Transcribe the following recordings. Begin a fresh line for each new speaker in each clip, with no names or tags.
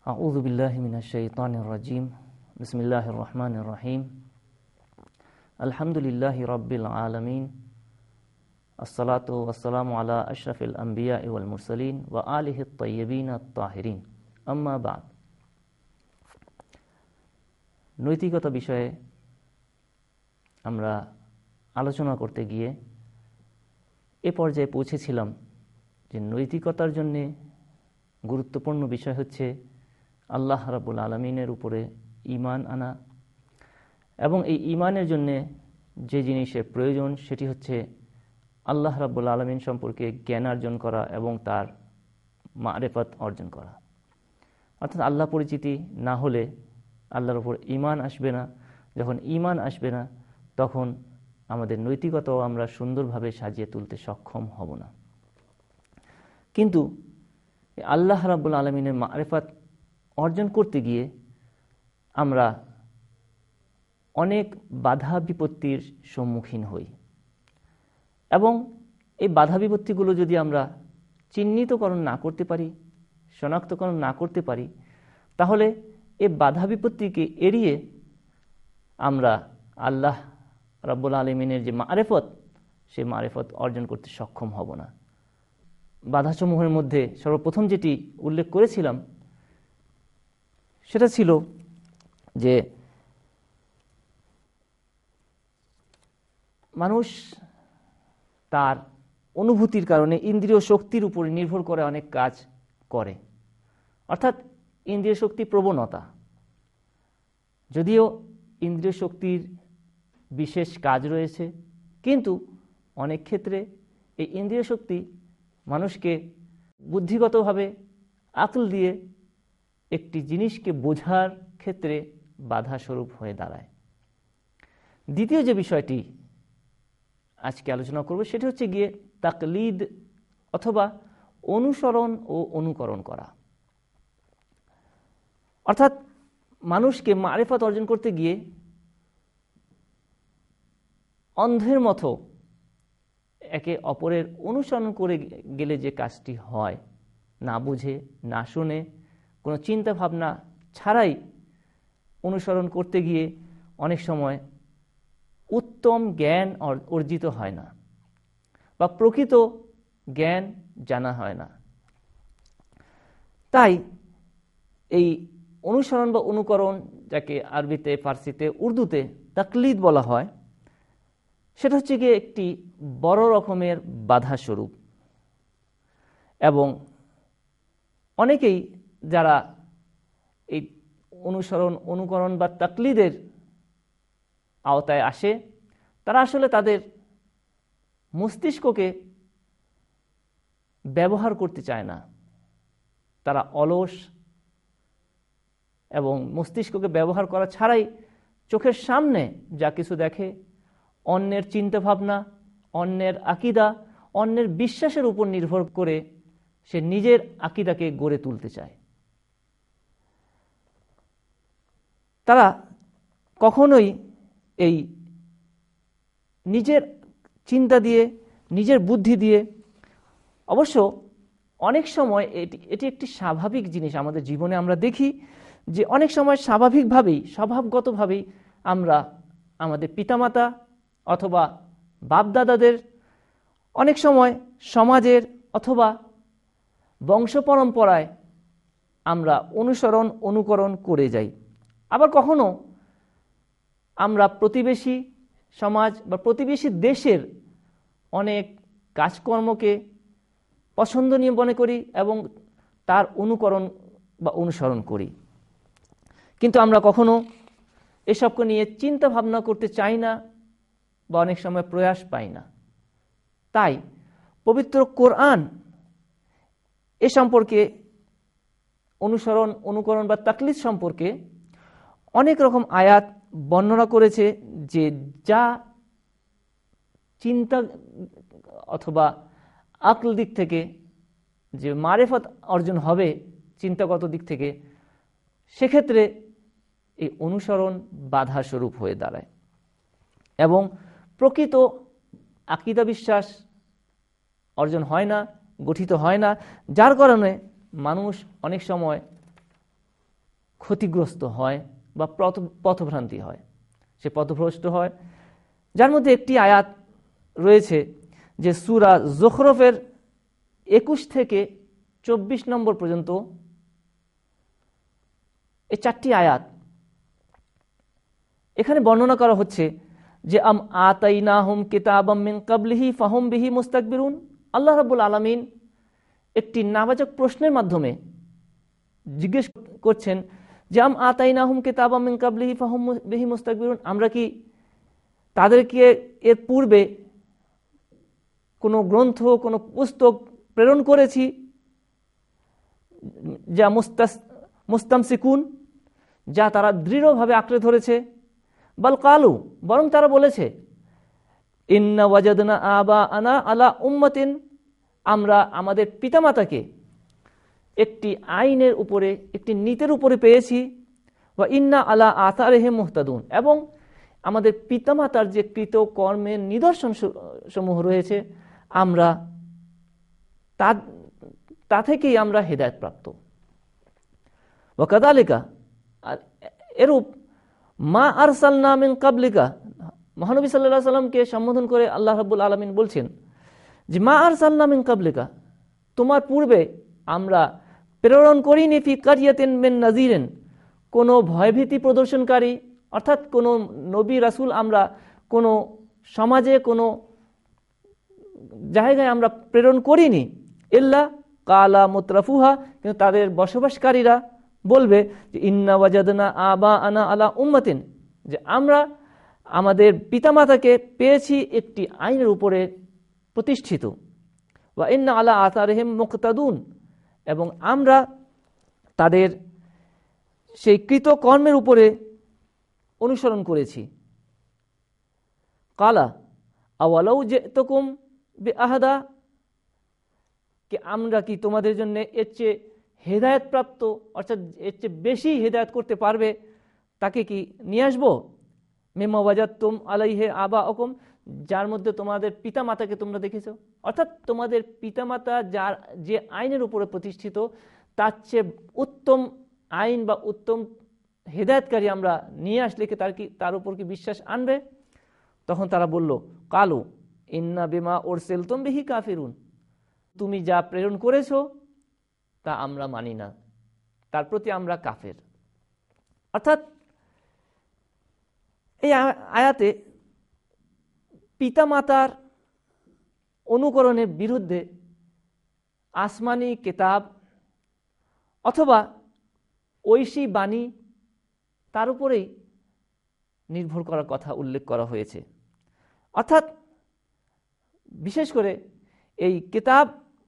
আউযু বিল্লাহি মিনাশ শাইতানির রাজিম। বিসমিল্লাহির রহমানির রহিম। আলহামদুলিল্লাহি রাব্বিল আলামিন। আসসালাতু ওয়াসসালামু আলা আশরাফিল আম্বিয়া ওয়াল মুরসালিন ওয়া আলিহিত তাইয়্যিবিন আত-তাহিরিন। আম্মা বা'দ। নৈতিকতা বিষয়ে আমরা আলোচনা করতে গিয়ে এ পর্যায়ে পৌঁছেছিলাম যে নৈতিকতার জন্য গুরুত্বপূর্ণ বিষয় হচ্ছে আল্লাহ রাব্বুল আলামিনের উপরে ঈমান আনা, এবং এই ঈমানের জন্য যে জিনিসের প্রয়োজন সেটি হচ্ছে আল্লাহ রাব্বুল আলামিন সম্পর্কে জ্ঞান অর্জন করা এবং তার মারিফত অর্জন করা। অর্থাৎ আল্লাহ পরিচিতি না হলে আল্লাহর উপর ঈমান আসবে না। যখন ঈমান আসবে না তখন আমাদের নৈতিকতাও আমরা সুন্দরভাবে সাজিয়ে তুলতে সক্ষম হব না। কিন্তু আল্লাহ রাব্বুল আলামিনের মারিফত অর্জন করতে গিয়ে আমরা অনেক বাধা বিপত্তির সম্মুখীন হই, এবং এই বাধা বিপত্তিগুলো যদি আমরা চিহ্নিতকরণ না করতে পারি, শনাক্তকরণ না করতে পারি, তাহলে এই বাধা বিপত্তিকে এড়িয়ে আমরা আল্লাহ রাব্বুল আলামিনের যে মারিফত, সেই মারিফত অর্জন করতে সক্ষম হব না। বাধাসমূহের মধ্যে সর্বপ্রথম যেটি উল্লেখ করেছিলাম সেটা ছিল যে মানুষ তার অনুভূতির কারণে ইন্দ্রিয় শক্তির উপর নির্ভর করে অনেক কাজ করে। অর্থাৎ ইন্দ্রিয় শক্তি প্রবণতা, যদিও ইন্দ্রিয় শক্তির বিশেষ কাজ রয়েছে, কিন্তু অনেক ক্ষেত্রে এই ইন্দ্রিয় শক্তি মানুষকে বুদ্ধিগতভাবে আকল দিয়ে একটি জিনিসকে বোঝার ক্ষেত্রে বাধা স্বরূপ হয়ে দাঁড়ায়। দ্বিতীয় যে বিষয়টি আজকে আলোচনা করব সেটি হচ্ছে গিয়ে তাকলিদ অথবা অনুসরণ ও অনুকরণ করা। অর্থাৎ মানুষকে মারিফত অর্জন করতে গিয়ে অন্ধের মতো একে অপরের অনুসরণ করে গেলে যে কাজটি হয়, না বুঝে না শুনে কোনো চিন্তা ভাবনা ছাড়াই অনুসরণ করতে গিয়ে অনেক সময় উত্তম জ্ঞান অর্জিত হয় না বা প্রকৃত জ্ঞান জানা হয় না। তাই এই অনুসরণ বা অনুকরণ, যাকে আরবিতে, ফার্সিতে, উর্দুতে তাকলিদ বলা হয়, সেটা হচ্ছে গিয়ে একটি বড় রকমের বাধা স্বরূপ। এবং অনেকেই যারা এই অনুসরণ অনুকরণ বা তাকলিদের আওতায় আসে, তারা আসলে তাদের মস্তিষ্ককে ব্যবহার করতে চায় না। তারা অলস এবং মস্তিষ্ককে ব্যবহার করা ছাড়াই চোখের সামনে যা কিছু দেখে, অন্যের চিন্তাভাবনা, অন্যের আকীদা, অন্যের বিশ্বাসের উপর নির্ভর করে সে নিজের আকীদাকে গড়ে তুলতে চায়। তারা কখনোই এই নিজের চিন্তা দিয়ে, নিজের বুদ্ধি দিয়ে, অবশ্য অনেক সময় এটি একটি স্বাভাবিক জিনিস আমাদের জীবনে। আমরা দেখি যে অনেক সময় স্বাভাবিকভাবেই, স্বভাবগতভাবেই আমরা আমাদের পিতামাতা অথবা বাপদাদাদের, অনেক সময় সমাজের অথবা বংশ পরম্পরায় আমরা অনুসরণ অনুকরণ করে যাই। আবার কখনো আমরা প্রতিবেশী সমাজ বা প্রতিবেশী দেশের অনেক কাজকর্মকে পছন্দনীয় মনে করি এবং তার অনুকরণ বা অনুসরণ করি, কিন্তু আমরা কখনো এসবকে নিয়ে চিন্তা ভাবনা করতে চাই না বা অনেক সময় প্রয়াস পাই না। তাই পবিত্র কোরআন এ সম্পর্কে, অনুসরণ অনুকরণ বা তাকলিদ সম্পর্কে অনেক রকম আয়াত বর্ণনা করেছে, যে যা চিন্তা অথবা আকল দিক থেকে যে মারিফত অর্জন হবে চিন্তাগত দিক থেকে, সেক্ষেত্রে এই অনুসরণ বাধা স্বরূপ হয়ে দাঁড়ায় এবং প্রকৃত আকীদা বিশ্বাস অর্জন হয় না, গঠিত হয় না, যার কারণে মানুষ অনেক সময় ক্ষতিগ্রস্ত হয় বা পথভ্রান্তি হয়, সে পথভ্রষ্ট হয়। যার মধ্যে একটি আয়াত রয়েছে যে সূরা যুখরুফের 21 থেকে 24 নম্বর পর্যন্ত, এই 4টি আয়াত এখানে বর্ণনা করা হচ্ছে যে আম আতাইনাহুম কিতাবাম মিন ক্বাবলিহি ফাহুম বিহি মুস্তাকবিরুন। আল্লাহ রাব্বুল আলামিন একটি নাবাচক প্রশ্নের মাধ্যমে জিজ্ঞেস করছেন যে আম আতাইনাহুম কিতাবাম মিন ক্বাবলিহি ফাহুম বিহি মুস্তাকবিরুন, আমরা কি তাদেরকে এর পূর্বে কোনো গ্রন্থ, কোনো পুস্তক প্রেরণ করেছি যা মুস্তামসিকুন, যা তারা দৃঢ়ভাবে আঁকড়ে ধরেছে। বাল কালু, বরং তারা বলেছে ইন্না ওয়াজাদনা আবা আনা আলা উম্মাতিন, আমরা আমাদের পিতামাতাকে একটি আইনের উপরে, একটি নীতির উপরে পেয়েছি। ওয়া ইন্না আলা আথারিহিম মুহতাদুন, এবং আমাদের পিতামাতার যে কৃত কর্মের নিদর্শন সমূহ রয়েছে আমরা তা থেকেই আমরা হেদায়েত প্রাপ্ত। ওয়া কাযালিকা, আর এরূপ মা আরসালনা মিন ক্বাবলিকা, মহানবী সাল্লাল্লাহু আলাইহি সাল্লামকে সম্বোধন করে আল্লাহ রাব্বুল আলামিন বলছেন যে মা আরসালনা মিন ক্বাবলিকা, তোমার পূর্বে আমরা প্রেরণ করিনি ফি কারিয়াতিন মিন নাযিরিন, কোনো ভয়ভীতি প্রদর্শনকারী, অর্থাৎ কোনো নবী রাসূল আমরা কোনো সমাজে, কোনো জায়গায় আমরা প্রেরণ করিনি। ইল্লা কালা মুতরাফুহা, কিন্তু তাদের বসবাসকারীরা বলবে যে ইন্না ওয়াজাদনা আবা আনা আলা উম্মাতিন, যে আমরা আমাদের পিতামাতাকে পেয়েছি একটি আইনের উপরে প্রতিষ্ঠিত। ওয়া ইন্না আলা আথারিহিম মুকতাদুন, এবং আমরা তাদের সেই কৃত কর্মের উপরে অনুসরণ করেছি। কালা আওয়ালাউ জিতুকুম বিআহদা, কি আমরা কি তোমাদের জন্য এর চেয়ে হেদায়েত প্রাপ্ত, অর্থাৎ এর চেয়ে বেশি হেদায়েত করতে পারবে তাকে কি নিয়ে আসবো? মিম্মা ওয়াজাদতুম আলাইহি আবাআকুম, যার মধ্যে তোমাদের পিতামাতাকে তোমরা দেখেছো, অর্থাৎ তোমাদের পিতামাতা যার যে আইনের উপরে প্রতিষ্ঠিত তার চেয়ে উত্তম আইন বা উত্তম হেদায়েতকারী আমরা নিয়ে আসলে কি তার উপর কি বিশ্বাস আনবে? তখন তারা বলল কালু ইন্না বিমা উরসিলতুম বিহি কাফিরুন, তুমি যা প্রেরণ করেছো তা আমরা মানি না, তার প্রতি আমরা কাফের। অর্থাৎ এই আয়াতে পিতামাতার অনুকরণের বিরুদ্ধে আসমানি কিতাব অথবা ঐশী বাণী তার উপরেই নির্ভর করার কথা উল্লেখ করা হয়েছে। অর্থাৎ বিশেষ করে এই কিতাব,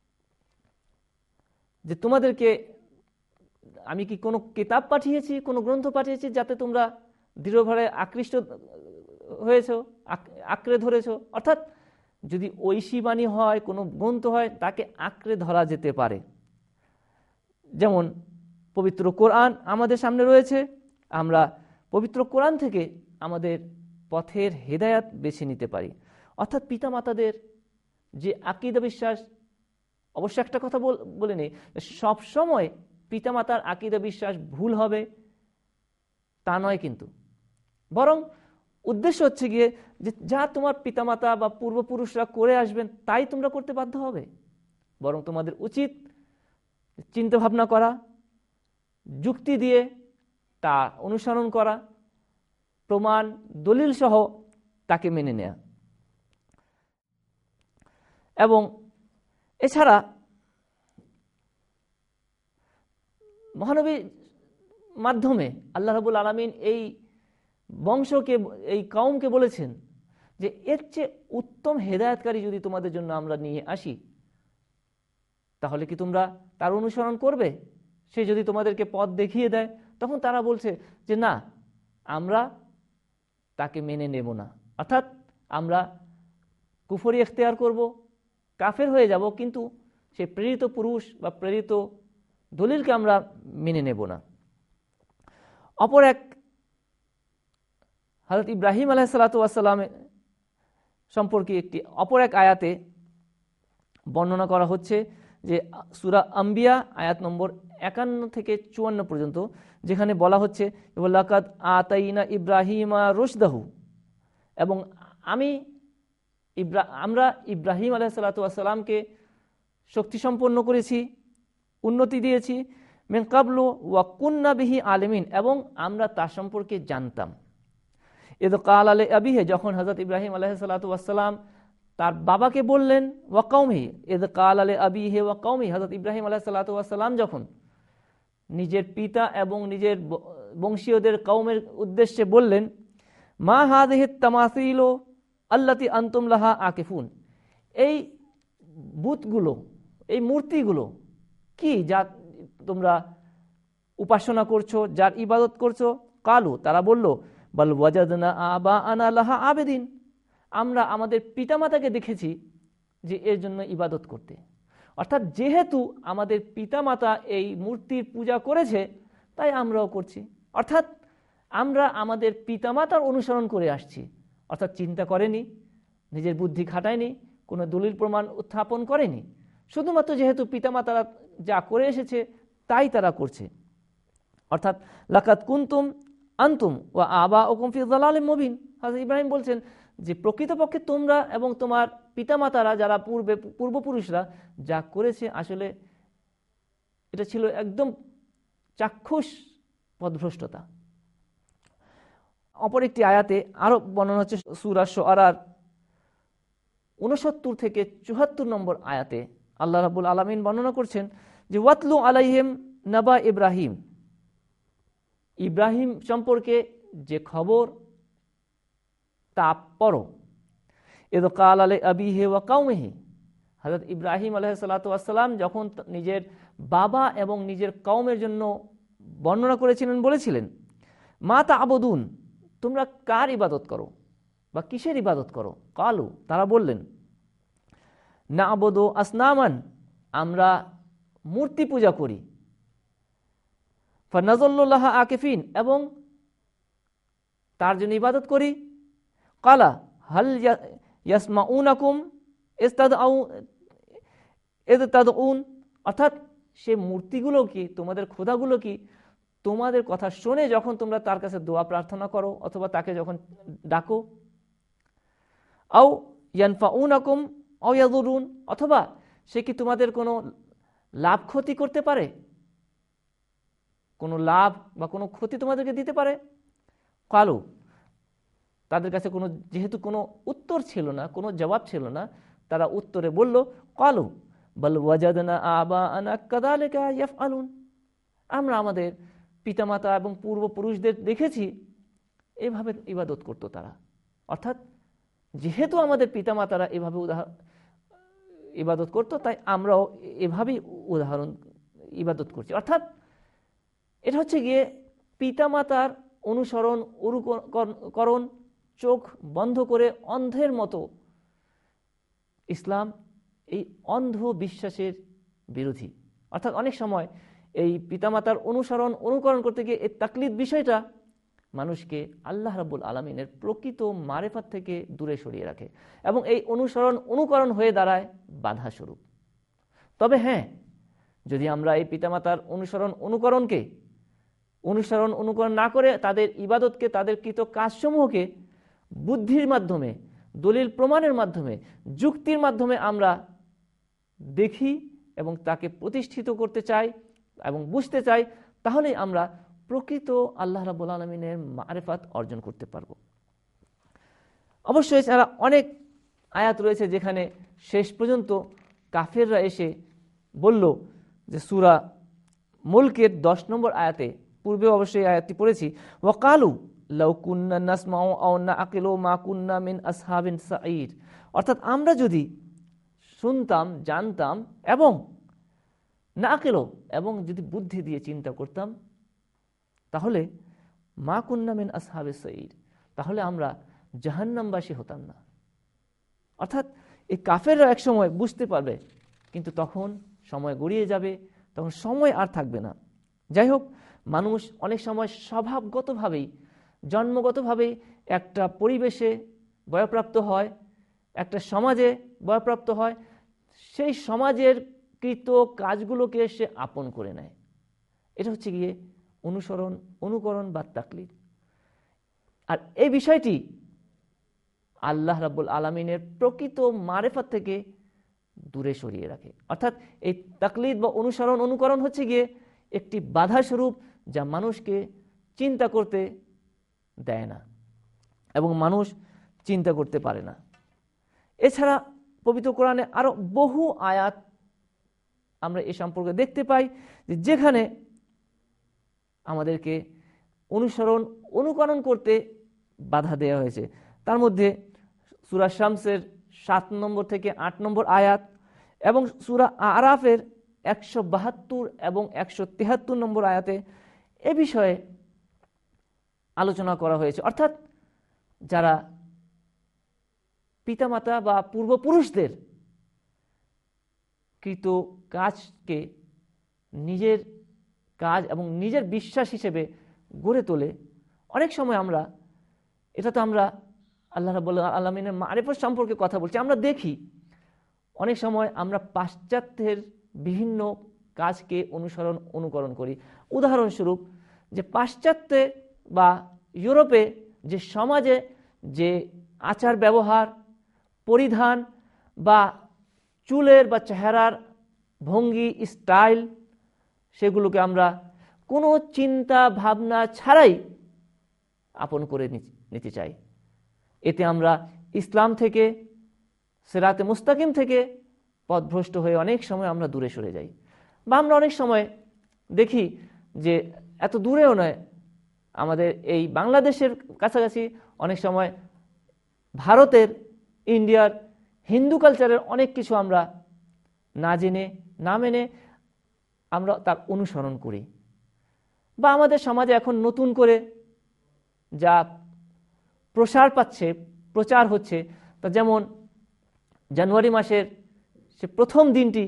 যে তোমাদেরকে আমি কি কোনো কিতাব পাঠিয়েছি, কোনো গ্রন্থ পাঠিয়েছি যাতে তোমরা দৃঢ়ভাবে আকৃষ্ট হয়েছ, আঁকড়ে ধরেছ। অর্থাৎ যদি ঐশী বাণী হয়, কোনো গ্রন্থ হয়, তাকে আঁকড়ে ধরা যেতে পারে। যেমন পবিত্র কোরআন আমাদের সামনে রয়েছে, আমরা পবিত্র কোরআন থেকে আমাদের পথের হেদায়াত বেছে নিতে পারি। অর্থাৎ পিতামাতাদের যে আকীদা বিশ্বাস, অবশ্য একটা কথা বলে নেই, সবসময় পিতামাতার আকীদা বিশ্বাস ভুল হবে তা নয়, কিন্তু বরং উদ্দেশ্য হচ্ছে গিয়ে যে যা তোমার পিতামাতা বা পূর্বপুরুষরা করে আসবেন তাই তোমরা করতে বাধ্য হবে। বরং তোমাদের উচিত চিন্তা ভাবনা করা, যুক্তি দিয়ে তা অনুসরণ করা, প্রমাণ দলিল সহ তাকে মেনে নেয়া। এবং এছাড়া মহানবীর মাধ্যমে আল্লাহ রাব্বুল আলামিন এই বংশকে, এই কওমকে বলেছেন যে এর চেয়ে উত্তম হেদায়েতকারী যদি তোমাদের জন্য আমরা নিয়ে আসি তাহলে কি তোমরা তার অনুসরণ করবে? সে যদি তোমাদেরকে পথ দেখিয়ে দেয়, তখন তারা বলছে যে না, আমরা তাকে মেনে নেব না, অর্থাৎ আমরা কুফরি ইখতিয়ার করব, কাফের হয়ে যাব, কিন্তু সে প্রেরিত পুরুষ বা প্রেরিত দলিলকে আমরা মেনে নেব না। অপর এক হযরত ইব্রাহিম আলাইহিস সালাতু ওয়াস সালাম সম্পর্কে অপর এক আয়াতে বর্ণনা করা হচ্ছে যে সূরা আম্বিয়া আয়াত নম্বর 51 থেকে 54 পর্যন্ত, যেখানে বলা হচ্ছে লাকাদ আতাইনা ইব্রাহিমা রুশদাহু, এবং আমরা ইব্রাহিম আলাইহিসসালাতু ওয়াসসালামকে শক্তি সম্পন্ন করেছি, উন্নতি দিয়েছি, মিন কাবলু ওয়া কুন্না বিহি আলিমিন, এবং আমরা তার সম্পর্কে জানতাম। ইদ কাল আলে আবিহে, যখন হযরত ইব্রাহিম আলাইহিসসালাতু ওয়াসসালাম তার বাবাকে বললেন, ওয়া কওমিহি, ইদ কাল আলে আবিহে ওয়া কওমিহি, হযরত ইব্রাহিম আলাইহিসসালাতু ওয়াসসালাম যখন নিজের পিতা এবং নিজের বংশীয়দের কওমের উদ্দেশ্যে বললেন, মা হাযিহিত তামাসিল আল্লাতী আনতুম লাহা আকিফুন, এই বুতগুলো, এই মূর্তিগুলো কি যা তোমরা উপাসনা করছো, যার ইবাদত করছো? কালু, তারা বলল, বাল ওয়াজাদনা আবাআনা লাহা আবেদিন, আমরা আমাদের পিতামাতাকে দেখেছি যে এর জন্য ইবাদত করতে। অর্থাৎ যেহেতু আমাদের পিতামাতা এই মূর্তির পূজা করেছে তাই আমরাও করছি। অর্থাৎ আমরা আমাদের পিতামাতার অনুসরণ করে আসছি। অর্থাৎ চিন্তা করেনি, নিজের বুদ্ধি খাটায়নি, কোনো দলিল প্রমাণ উত্থাপন করেনি, শুধুমাত্র যেহেতু পিতামাতারা যা করে এসেছে তাই তারা করছে। অর্থাৎ লাকাদ কুনতুম আনতুম ওয়া আবাউকুম ফি যালালিম মুবিন, হযরত ইব্রাহিম বলছেন যে প্রকৃতপক্ষে তোমরা এবং তোমার পিতামাতারা, যারা পূর্বপুরুষরা যা করেছে, আসলে এটা ছিল একদম চাক্ষুষ পথভ্রষ্টতা। অপর একটি আয়াতে আরো বর্ণনা হচ্ছে সূরা শুআরার 69 থেকে 74 নম্বর আয়াতে আল্লাহ রাব্বুল আলামিন বর্ণনা করছেন যে ওয়াতলু আলাইহিম নাবা ইব্রাহিম, ইব্রাহিম সম্পর্কে যে খবর তা পড়ো। ইদ কাল আলে আবিহি ওয়া কওমিহি, হযরত ইব্রাহিম আলাইহিসসালাতু ওয়াসসালাম যখন নিজের বাবা এবং নিজের কওমের জন্য বর্ণনা করেছিলেন, বলেছিলেন, মা তা'বুদুন, তোমরা কার ইবাদত করো বা কিসের ইবাদত করো? কালু, তারা বললেন, না'বুদু আসনামান, আমরা মূর্তি পূজা করি, ফানাযাল্লু লাহা আকিফিন, এবং তার জন্য ইবাদত করি। কালা হাল ইয়াসমাউনাকুম ইয তাদউন, অর্থাৎ সে মূর্তিগুলো কি, তোমাদের খোদাগুলো কি তোমাদের কথা শুনে যখন তোমরা তার কাছে দোয়া প্রার্থনা করো অথবা তাকে যখন ডাকো? আও ইয়ানফাউনাকুম আও ইয়াদুরুন, অথবা সে কি তোমাদের কোনো লাভ ক্ষতি করতে পারে, কোনো লাভ বা কোনো ক্ষতি তোমাদেরকে দিতে পারে? কালু, তাদের কাছে যেহেতু কোনো উত্তর ছিল না, কোনো জবাব ছিল না, তারা উত্তরে বলল, কালু বাল ওয়াজাদনা আবাআনা কাযালিকা ইয়াফআলুন, আমরা আমাদের পিতামাতা এবং পূর্বপুরুষদের দেখেছি এভাবে ইবাদত করত তারা। অর্থাৎ যেহেতু আমাদের পিতামাতারা এভাবে ইবাদত করত, তাই আমরাও এভাবেই ইবাদত করছি। অর্থাৎ এটা হচ্ছে গিয়ে পিতামাতার অনুসরণ, অনুকরণ, চোখ বন্ধ করে অন্ধের মতো। ইসলাম এই অন্ধ বিশ্বাসের বিরোধী। অর্থাৎ অনেক সময় এই পিতামাতার অনুকরণ করতে গিয়ে এই তাকলিদ বিষয়টা মানুষকে আল্লাহ রাব্বুল আলামিনের প্রকৃত মারেফাত থেকে দূরে সরিয়ে রাখে এবং এই অনুকরণ হয়ে দাঁড়ায় বাধা স্বরূপ। তবে হ্যাঁ, যদি আমরা এই পিতামাতার অনুকরণ না করে তাদের ইবাদতকে, তাদের কৃত কাজসমূহকে বুদ্ধির মাধ্যমে, দলিল প্রমাণের মাধ্যমে, যুক্তির মাধ্যমে আমরা দেখি এবং তাকে প্রতিষ্ঠিত করতে চাই এবং বুঝতে চাই, তাহলেই আমরা প্রকৃত আল্লাহ রাব্বুল আলামিনের মারিফাত অর্জন করতে পারব। অবশ্যই এছাড়া অনেক আয়াত রয়েছে যেখানে শেষ পর্যন্ত কাফেররা এসে বলল যে সূরা মুলকের 10 নম্বর আয়াতে, পূর্বে অবশ্যই আয়াতটি পড়েছি, ওয়াকালু লাউ কুন্না নাসমাউ আও নাআকিলু মা কুন্না মিন আসহাবিন সাঈর, অর্থাৎ আমরা যদি শুনতাম, জানতাম এবং নাআকিলু, এবং যদি বুদ্ধি দিয়ে চিন্তা করতাম, তাহলে মা কুন্না মিন আসহাবিস সাঈর, তাহলে আমরা জাহান্নামবাসী হতাম না। অর্থাৎ এই কাফেররা এক সময় বুঝতে পারবে, কিন্তু তখন সময় গড়িয়ে যাবে, তখন সময় আর থাকবে না। যাই হোক, মানুষ অনেক সময় স্বভাবগতভাবেই, জন্মগতভাবেই একটা পরিবেশে বয়প্রাপ্ত হয়, একটা সমাজে বয়প্রাপ্ত হয়, সেই সমাজের কৃত কাজগুলোকে সে আপন করে নেয়। এটা হচ্ছে গিয়ে অনুসরণ, অনুকরণ বা তাকলিদ। আর এই বিষয়টি আল্লাহ রাব্বুল আলামিনের প্রকৃত মারেফাত থেকে দূরে সরিয়ে রাখে। অর্থাৎ এই তাকলিদ বা অনুসরণ, অনুকরণ হচ্ছে গিয়ে একটি বাধা স্বরূপ, যা মানুষকে চিন্তা করতে দেয় না এবং মানুষ চিন্তা করতে পারে না। এছাড়া পবিত্র কোরআনে আরো বহু আয়াত আমরা এ সম্পর্কে দেখতে পাই, যেখানে আমাদেরকে অনুসরণ, অনুকরণ করতে বাধা দেওয়া হয়েছে। তার মধ্যে সূরা শামসের 7 নম্বর থেকে 8 নম্বর আয়াত এবং সূরা আরাফের 172 এবং 173 নম্বর আয়াতে এ বিষয়ে আলোচনা করা হয়েছে। অর্থাৎ যারা পিতামাতা বা পূর্বপুরুষদের কৃত কাজকে নিজের কাজ এবং নিজের বিশ্বাস হিসেবে গড়ে তোলে, অনেক সময় আমরা, এটা তো আমরা আল্লাহ রাব্বুল আলামিনের মারিফত সম্পর্কে কথা বলছি, আমরা দেখি অনেক সময় আমরা পাশ্চাত্যের বিভিন্ন কাজকে অনুসরণ, অনুকরণ করি। উদাহরণস্বরূপ, যে পাশ্চাত্যে বা ইউরোপে যে সমাজে যে আচার ব্যবহার, পরিধান বা চুলের বা চেহারার ভঙ্গি, স্টাইল, সেগুলোকে আমরা কোনো চিন্তা ভাবনা ছাড়াই আপন করে নিতে চাই। এতে আমরা ইসলাম থেকে, সিরাতে মুস্তাকিম থেকে পথভ্রষ্ট হয়ে অনেক সময় আমরা দূরে সরে যাই। বা আমরা অনেক সময় দেখি যে এত দূরেও নয়, আমাদের এই বাংলাদেশের কাছাকাছি অনেক সময় ভারতের, ইন্ডিয়ার হিন্দু কালচারের অনেক কিছু আমরা না জেনে, না মেনে আমরা তার অনুসরণ করি। বা আমাদের সমাজে এখন নতুন করে যা প্রসার পাচ্ছে, প্রচার হচ্ছে, তা যেমন জানুয়ারি মাসের সে প্রথম দিনটি,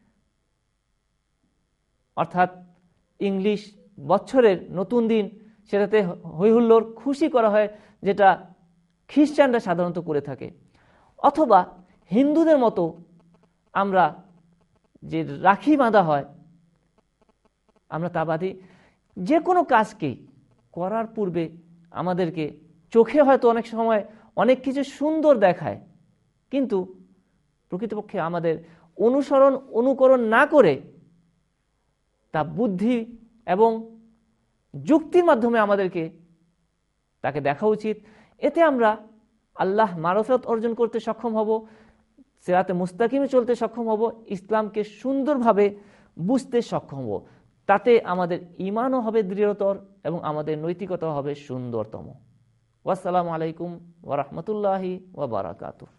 অর্থাৎ ইংলিশ বছরের নতুন দিন, সেটাতে হইহুল্লোড় খুশি করা হয়, যেটা খ্রিস্টানরা সাধারণত করে থাকে। অথবা হিন্দুদের মতো আমরা যে রাখি বাঁধা হয়, আমরা তা বাদে যে কোনো কাজকে করার পূর্বে আমাদেরকে চোখে হয়তো অনেক সময় অনেক কিছু সুন্দর দেখায়, কিন্তু প্রকৃতপক্ষে আমাদের অনুসরণ, অনুকরণ না করে তা বুদ্ধি এবং যুক্তির মাধ্যমে আমাদেরকে তাকে দেখা উচিত। এতে আমরা আল্লাহ মারফত অর্জন করতে সক্ষম হব, সিরাতে মুস্তাকিমে চলতে সক্ষম হব, ইসলামকে সুন্দরভাবে বুঝতে সক্ষম হব। তাতে আমাদের ঈমানও হবে দৃঢ়তর এবং আমাদের নৈতিকতাও হবে সুন্দরতম। ওয়াসসালামু আলাইকুম ওয়া রাহমাতুল্লাহি ওয়া বারাকাতুহু।